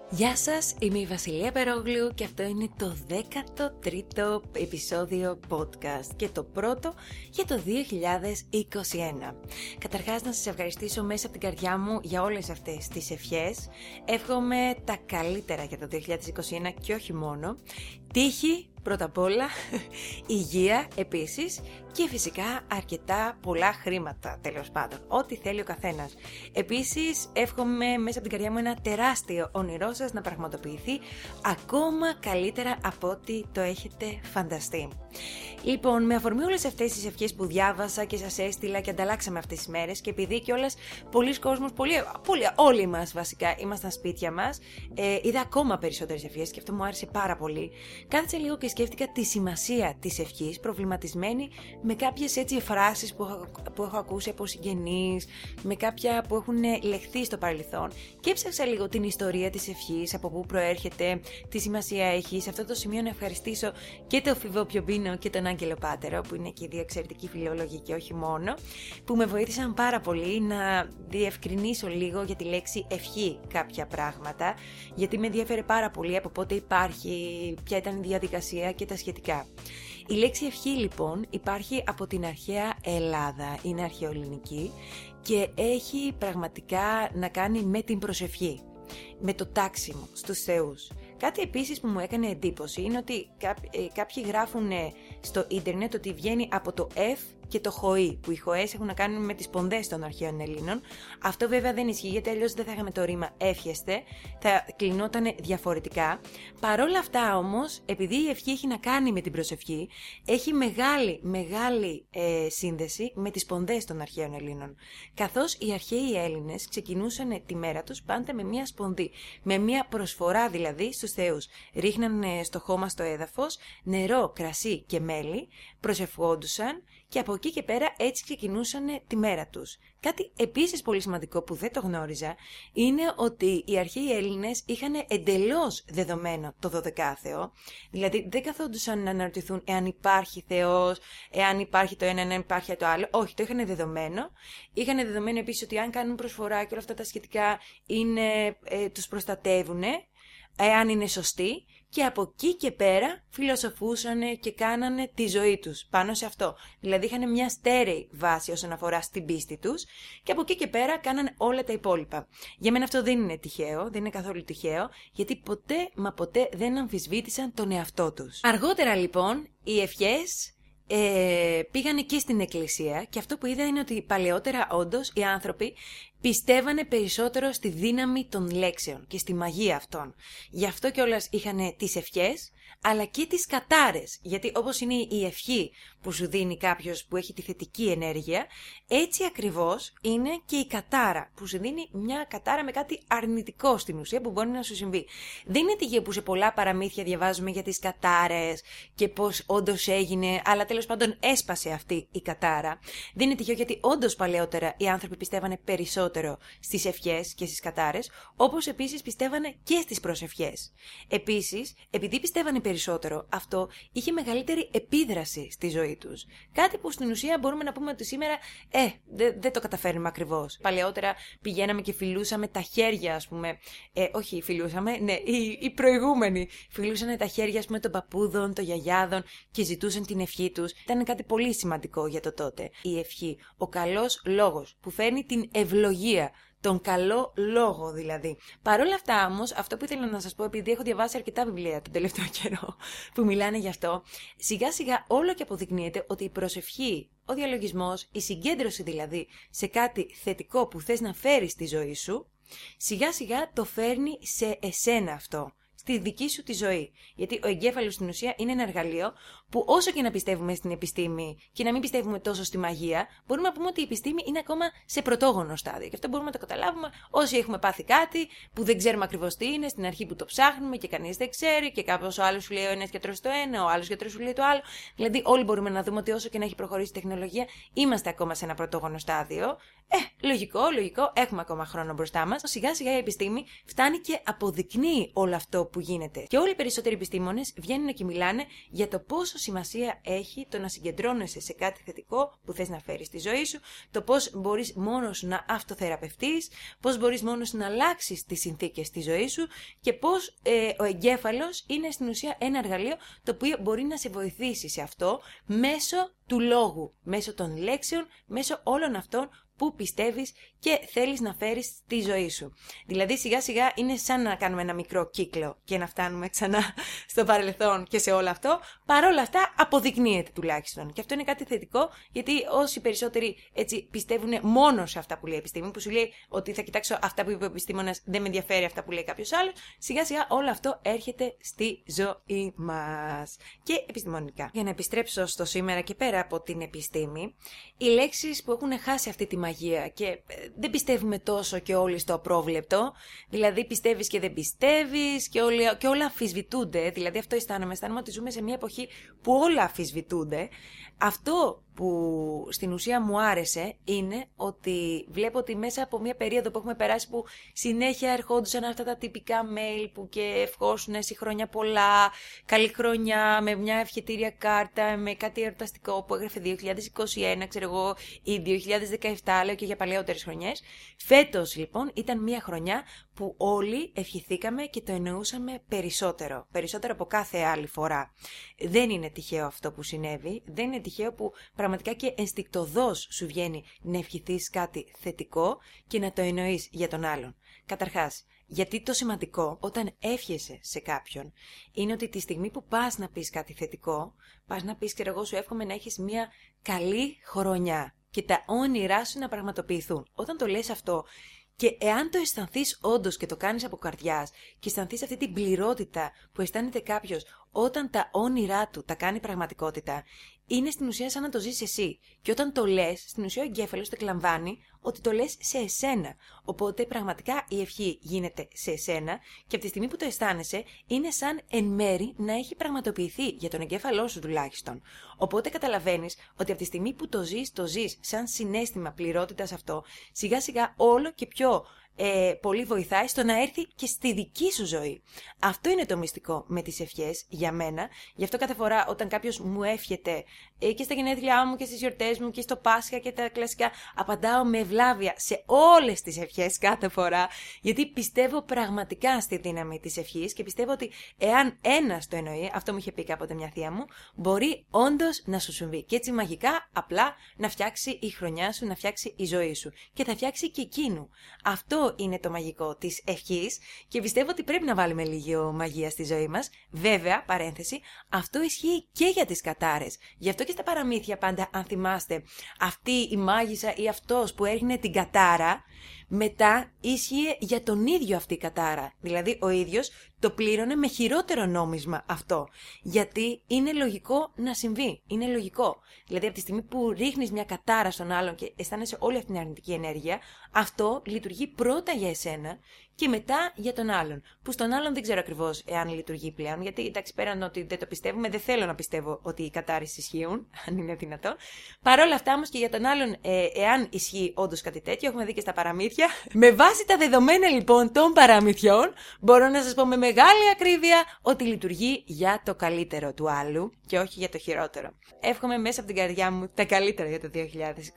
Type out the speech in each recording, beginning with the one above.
Γεια σας, είμαι η Βασιλεία Περόγλου και αυτό είναι το 13ο επεισόδιο podcast και το πρώτο για το 2021. Καταρχάς να σας ευχαριστήσω μέσα από την καρδιά μου για όλες αυτές τις ευχές. Εύχομαι τα καλύτερα για το 2021 και όχι μόνο. Τύχη πρώτα απ' όλα, υγεία επίσης και φυσικά αρκετά πολλά χρήματα, τέλος πάντων, ό,τι θέλει ο καθένας. Επίσης εύχομαι μέσα από την καρδιά μου ένα τεράστιο όνειρό σας να πραγματοποιηθεί ακόμα καλύτερα από ό,τι το έχετε φανταστεί. Λοιπόν, με αφορμή όλες αυτές τις ευχές που διάβασα και σας έστειλα και ανταλλάξαμε αυτές τις μέρες και επειδή κιόλας πολλοί κόσμος, όλοι μας βασικά ήμασταν σπίτια μας, είδα ακόμα περισσότερες ευχές και αυτό μου άρεσε πάρα πολύ. Κάθισα λίγο και σκέφτηκα τη σημασία της ευχής, προβληματισμένη με κάποιες έτσι φράσεις που έχω ακούσει από συγγενείς, με κάποια που έχουν λεχθεί στο παρελθόν και έψαξα λίγο την ιστορία της ευχής, από πού προέρχεται, τι σημασία έχει. Σε αυτό το σημείο να ευχαριστήσω και τον Φίβο Πιομπίνο και τον Άγγελο Πάτερο, που είναι και οι δύο εξαιρετικοί φιλόλογοι και όχι μόνο, που με βοήθησαν πάρα πολύ να διευκρινίσω λίγο για τη λέξη ευχή κάποια πράγματα, γιατί με ενδιαφέρε πάρα πολύ από πότε υπάρχει, ποια ήταν η διαδικασία και τα σχετικά. Η λέξη ευχή λοιπόν υπάρχει από την αρχαία Ελλάδα, είναι αρχαιοελληνική και έχει πραγματικά να κάνει με την προσευχή, με το τάξιμο στους θεούς. Κάτι επίσης που μου έκανε εντύπωση είναι ότι κάποιοι γράφουν στο ίντερνετ ότι βγαίνει από το F και το χοή, που οι χοές έχουν να κάνουν με τις πονδές των αρχαίων Ελλήνων. Αυτό βέβαια δεν ισχύει, γιατί αλλιώς δεν θα είχαμε το ρήμα εύχεστε, θα κλεινόταν διαφορετικά. Παρόλα αυτά όμως, επειδή η ευχή έχει να κάνει με την προσευχή, έχει μεγάλη σύνδεση με τις πονδές των αρχαίων Ελλήνων. Καθώς οι αρχαίοι Έλληνες ξεκινούσαν τη μέρα τους πάντα με μια σπονδή, με μια προσφορά δηλαδή στους θεούς. Ρίχναν στο χώμα, στο έδαφος, νερό, κρασί και μέλι, προσευχόντουσαν και από εκεί και πέρα έτσι ξεκινούσαν τη μέρα τους. Κάτι επίσης πολύ σημαντικό που δεν το γνώριζα είναι ότι οι αρχαίοι Έλληνες είχαν εντελώς δεδομένο το 12άθεο, δηλαδή δεν καθόντουσαν να αναρωτηθούν εάν υπάρχει Θεός, εάν υπάρχει το ένα, εάν υπάρχει το άλλο. Όχι, το είχαν δεδομένο. Είχαν δεδομένο επίσης ότι αν κάνουν προσφορά και όλα αυτά τα σχετικά τους προστατεύουν, εάν είναι σωστοί. Και από εκεί και πέρα φιλοσοφούσανε και κάνανε τη ζωή τους πάνω σε αυτό. Δηλαδή είχαν μια στέρεη βάση όσον αφορά στην πίστη τους και από εκεί και πέρα κάνανε όλα τα υπόλοιπα. Για μένα αυτό δεν είναι τυχαίο, δεν είναι καθόλου τυχαίο, γιατί ποτέ δεν αμφισβήτησαν τον εαυτό τους. Αργότερα λοιπόν οι ευχές πήγανε και στην εκκλησία και αυτό που είδα είναι ότι παλαιότερα όντως οι άνθρωποι πιστεύανε περισσότερο στη δύναμη των λέξεων και στη μαγεία αυτών. Γι' αυτό κιόλας είχαν τις ευχές αλλά και τις κατάρες, γιατί όπως είναι η ευχή που σου δίνει κάποιος που έχει τη θετική ενέργεια, έτσι ακριβώς είναι και η κατάρα που σου δίνει μια κατάρα με κάτι αρνητικό στην ουσία που μπορεί να σου συμβεί. Δεν είναι τυχαίο που σε πολλά παραμύθια διαβάζουμε για τις κατάρες και πως όντως έγινε, αλλά τέλος πάντων έσπασε αυτή η κατάρα. Δεν είναι τυχαίο γιατί όντως παλαιότερα οι άνθρωποι πιστεύανε περισσότερο στις ευχές και στις κατάρες, όπως επίσης πιστεύανε και στις προσευχές. Επίσης, επειδή πιστεύανε περισσότερο, αυτό είχε μεγαλύτερη επίδραση στη ζωή τους. Κάτι που στην ουσία μπορούμε να πούμε ότι σήμερα δεν το καταφέρνουμε ακριβώς. Παλαιότερα πηγαίναμε και φιλούσαμε τα χέρια, ας πούμε. Όχι, φιλούσαμε, ναι, οι προηγούμενοι φιλούσαν τα χέρια, ας πούμε, των παππούδων, των γιαγιάδων και ζητούσαν την ευχή τους. Ήταν κάτι πολύ σημαντικό για το τότε. Η ευχή, ο καλός λόγος που φέρνει την ευλογία. Τον καλό λόγο δηλαδή. Παρ' όλα αυτά όμως, αυτό που ήθελα να σας πω, επειδή έχω διαβάσει αρκετά βιβλία τον τελευταίο καιρό που μιλάνε γι' αυτό, σιγά σιγά όλο και αποδεικνύεται ότι η προσευχή, ο διαλογισμός, η συγκέντρωση δηλαδή σε κάτι θετικό που θες να φέρεις στη ζωή σου, σιγά σιγά το φέρνει σε εσένα αυτό. Στη δική σου τη ζωή. Γιατί ο εγκέφαλος στην ουσία είναι ένα εργαλείο που όσο και να πιστεύουμε στην επιστήμη και να μην πιστεύουμε τόσο στη μαγεία, μπορούμε να πούμε ότι η επιστήμη είναι ακόμα σε πρωτόγονο στάδιο. Και αυτό μπορούμε να το καταλάβουμε όσοι έχουμε πάθει κάτι που δεν ξέρουμε ακριβώς τι είναι, στην αρχή που το ψάχνουμε και κανείς δεν ξέρει και κάποιος ο άλλος σου λέει ο ένας γιατρός το ένα, ο άλλος γιατρός σου λέει το άλλο. Δηλαδή, όλοι μπορούμε να δούμε ότι όσο και να έχει προχωρήσει η τεχνολογία, είμαστε ακόμα σε ένα πρωτόγονο στάδιο. Λογικό, έχουμε ακόμα χρόνο μπροστά μας. Σιγά σιγά η επιστήμη φτάνει και αποδεικνύει όλο αυτό που γίνεται. Και όλοι οι περισσότεροι επιστήμονες βγαίνουν και μιλάνε για το πόσο σημασία έχει το να συγκεντρώνεσαι σε κάτι θετικό που θες να φέρεις στη ζωή σου, το πώς μπορείς μόνος να αυτοθεραπευτείς, πώς μπορείς μόνος να αλλάξεις τις συνθήκες στη ζωή σου και πώς ο εγκέφαλος είναι στην ουσία ένα εργαλείο το οποίο μπορεί να σε βοηθήσει σε αυτό μέσω του λόγου, μέσω των λέξεων, μέσω όλων αυτών που πιστεύεις και θέλεις να φέρεις στη ζωή σου. Δηλαδή σιγά σιγά είναι σαν να κάνουμε ένα μικρό κύκλο και να φτάνουμε ξανά στο παρελθόν και σε όλο αυτό. Παρόλα αυτά αποδεικνύεται τουλάχιστον. Και αυτό είναι κάτι θετικό, γιατί όσοι περισσότεροι έτσι πιστεύουν μόνο σε αυτά που λέει η επιστήμη, που σου λέει ότι θα κοιτάξω αυτά που είπε ο επιστήμονας, δεν με ενδιαφέρει αυτά που λέει κάποιος άλλος, σιγά σιγά όλο αυτό έρχεται στη ζωή μας. Και επιστημονικά. Για να επιστρέψω στο σήμερα και πέρα από την επιστήμη, οι λέξεις που έχουν χάσει αυτή τη μαγεία και δεν πιστεύουμε τόσο και όλοι στο απρόβλεπτο, δηλαδή πιστεύεις και δεν πιστεύεις και όλα αμφισβητούνται, δηλαδή αυτό αισθάνομαι ότι ζούμε σε μια εποχή που όλα αμφισβητούνται. Αυτό που στην ουσία μου άρεσε είναι ότι βλέπω ότι μέσα από μια περίοδο που έχουμε περάσει που συνέχεια ερχόντουσαν αυτά τα τυπικά mail που και ευχόσουν εσύ χρόνια πολλά, καλή χρονιά, με μια ευχετήρια κάρτα, με κάτι εορταστικό που έγραφε 2021, ξέρω εγώ, ή 2017, λέω και για παλαιότερες χρονιές. Φέτος λοιπόν ήταν μια χρονιά που όλοι ευχηθήκαμε και το εννοούσαμε περισσότερο από κάθε άλλη φορά. Δεν είναι τυχαίο αυτό που συνέβη, δεν είναι τυχαίο που πραγματικά και ενστικτωδώς σου βγαίνει να ευχηθείς κάτι θετικό και να το εννοείς για τον άλλον. Καταρχάς, γιατί το σημαντικό όταν εύχεσαι σε κάποιον είναι ότι τη στιγμή που πας να πεις κάτι θετικό, πας να πεις, ξέρω εγώ, σου εύχομαι να έχεις μια καλή χρονιά και τα όνειρά σου να πραγματοποιηθούν. Όταν το λες αυτό, και εάν το αισθανθείς όντως και το κάνεις από καρδιάς και αισθανθείς αυτή την πληρότητα που αισθάνεται κάποιος όταν τα όνειρά του τα κάνει πραγματικότητα, είναι στην ουσία σαν να το ζεις εσύ. Και όταν το λες, στην ουσία ο εγκέφαλος το εκλαμβάνει ότι το λες σε εσένα. Οπότε πραγματικά η ευχή γίνεται σε εσένα και από τη στιγμή που το αισθάνεσαι είναι σαν εν μέρη να έχει πραγματοποιηθεί για τον εγκέφαλό σου τουλάχιστον. Οπότε καταλαβαίνεις ότι από τη στιγμή που το ζεις σαν συναίσθημα πληρότητας αυτό, σιγά σιγά όλο και πιο πολύ βοηθάει στο να έρθει και στη δική σου ζωή. Αυτό είναι το μυστικό με τις ευχές για μένα. Γι' αυτό κάθε φορά όταν κάποιος μου εύχεται και στα γενέθλιά μου και στις γιορτές μου και στο Πάσχα και τα κλασικά, απαντάω με ευλάβεια σε όλες τις ευχές κάθε φορά, γιατί πιστεύω πραγματικά στη δύναμη της ευχής και πιστεύω ότι εάν ένας το εννοεί, αυτό μου είχε πει κάποτε μια θεία μου, μπορεί όντως να σου συμβεί. Και έτσι μαγικά απλά να φτιάξει η χρονιά σου, να φτιάξει η ζωή σου και θα φτιάξει και εκείνου. Αυτό είναι το μαγικό της ευχής και πιστεύω ότι πρέπει να βάλουμε λίγο μαγεία στη ζωή μας. Βέβαια, παρένθεση, αυτό ισχύει και για τις κατάρες. Γι' αυτό και στα παραμύθια πάντα, αν θυμάστε, αυτή η μάγισσα ή αυτός που έριχνε την κατάρα, μετά ίσχυε για τον ίδιο αυτή η κατάρα. Δηλαδή ο ίδιος το πλήρωνε με χειρότερο νόμισμα αυτό. Γιατί είναι λογικό να συμβεί. Είναι λογικό. Δηλαδή από τη στιγμή που ρίχνεις μια κατάρα στον άλλον και αισθάνεσαι όλη αυτή την αρνητική ενέργεια, αυτό λειτουργεί πρώτα για εσένα και μετά για τον άλλον. Που στον άλλον δεν ξέρω ακριβώς εάν λειτουργεί πλέον. Γιατί εντάξει, πέραν ότι δεν το πιστεύουμε, δεν θέλω να πιστεύω ότι οι κατάρες ισχύουν, αν είναι δυνατόν. Παρ' όλα αυτά όμως και για τον άλλον, εάν ισχύει όντως κάτι τέτοιο, έχουμε δει και στα παραμύθια. Με βάση τα δεδομένα λοιπόν των παραμυθιών, μπορώ να σας πω με μεγάλη ακρίβεια ότι λειτουργεί για το καλύτερο του άλλου και όχι για το χειρότερο. Εύχομαι μέσα από την καρδιά μου τα καλύτερα για το 2021.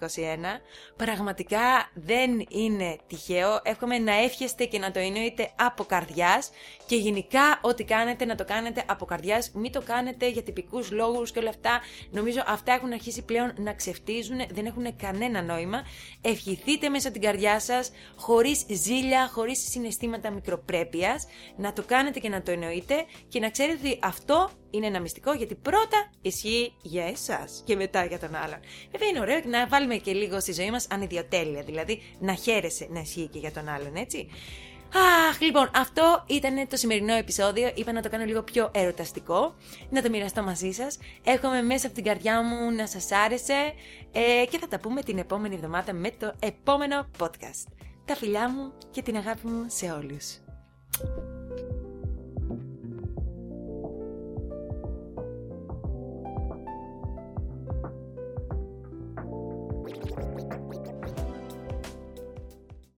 Πραγματικά δεν είναι τυχαίο. Εύχομαι να εύχεστε και να το εννοείτε από καρδιάς και γενικά ό,τι κάνετε να το κάνετε από καρδιάς. Μην το κάνετε για τυπικούς λόγους και όλα αυτά. Νομίζω αυτά έχουν αρχίσει πλέον να ξεφτίζουν, δεν έχουν κανένα νόημα. Ευχηθείτε μέσα από την καρδιά σας, χωρίς ζήλια, χωρίς συναισθήματα μικροπρέπειας, να το κάνετε και να το εννοείτε και να ξέρετε ότι αυτό είναι ένα μυστικό, γιατί πρώτα ισχύει για εσάς και μετά για τον άλλον. Βέβαια είναι ωραίο να βάλουμε και λίγο στη ζωή μας ανιδιοτέλεια, δηλαδή να χαίρεσαι να ισχύει και για τον άλλον, έτσι. Αχ, λοιπόν, αυτό ήταν το σημερινό επεισόδιο. Είπα να το κάνω λίγο πιο ερωταστικό, να το μοιραστώ μαζί σας. Εύχομαι μέσα από την καρδιά μου να σας άρεσε και θα τα πούμε την επόμενη εβδομάδα με το επόμενο podcast. Τα φιλιά μου και την αγάπη μου σε όλους.